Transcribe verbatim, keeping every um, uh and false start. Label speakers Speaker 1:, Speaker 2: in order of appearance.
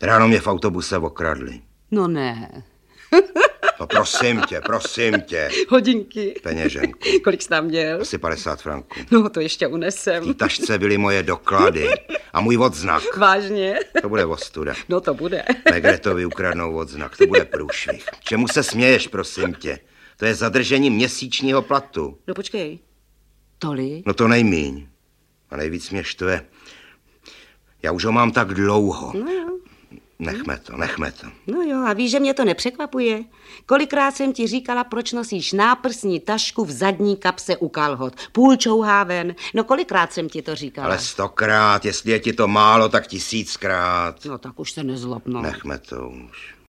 Speaker 1: Ráno mě v autobuse okradli.
Speaker 2: No ne.
Speaker 1: No prosím tě, prosím tě.
Speaker 2: Hodinky.
Speaker 1: Peněženku.
Speaker 2: Kolik jsi tam měl?
Speaker 1: Asi padesát franků.
Speaker 2: No to ještě unesem.
Speaker 1: V té tašce byly moje doklady a můj odznak.
Speaker 2: Vážně?
Speaker 1: To bude ostuda.
Speaker 2: No to bude.
Speaker 1: Megretovi ukradnou odznak, to bude průšvih. Čemu se směješ, prosím tě? To je zadržení měsíčního platu.
Speaker 2: No počkej. Tolik?
Speaker 1: No to nejmíň. A nejvíc mě štve. Já už ho mám tak dlouho.
Speaker 2: No jo.
Speaker 1: Nechme to, nechme to.
Speaker 2: No jo, a víš, že mě to nepřekvapuje? Kolikrát jsem ti říkala, proč nosíš náprsní tašku v zadní kapse u kalhot. Půl čouháven. No kolikrát jsem ti to říkala?
Speaker 1: Ale stokrát, jestli je ti to málo, tak tisíckrát.
Speaker 2: No tak už se nezlob, no.
Speaker 1: Nechme to už.